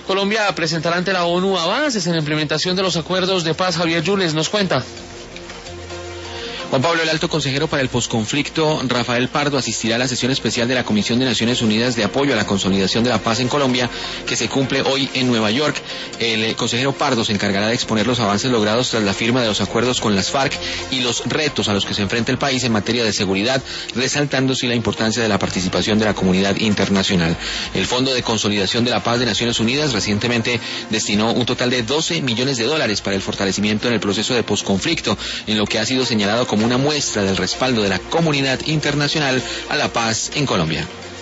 Colombia presentará ante la ONU avances en la implementación de los acuerdos de paz. Javier Yules nos cuenta. Juan Pablo, el alto consejero para el posconflicto, Rafael Pardo, asistirá a la sesión especial de la Comisión de Naciones Unidas de Apoyo a la Consolidación de la Paz en Colombia, que se cumple hoy en Nueva York. El consejero Pardo se encargará de exponer los avances logrados tras la firma de los acuerdos con las FARC y los retos a los que se enfrenta el país en materia de seguridad, resaltando así la importancia de la participación de la comunidad internacional. El Fondo de Consolidación de la Paz de Naciones Unidas recientemente destinó un total de $12 millones para el fortalecimiento en el proceso de posconflicto, en lo que ha sido señalado como una muestra del respaldo de la comunidad internacional a la paz en Colombia.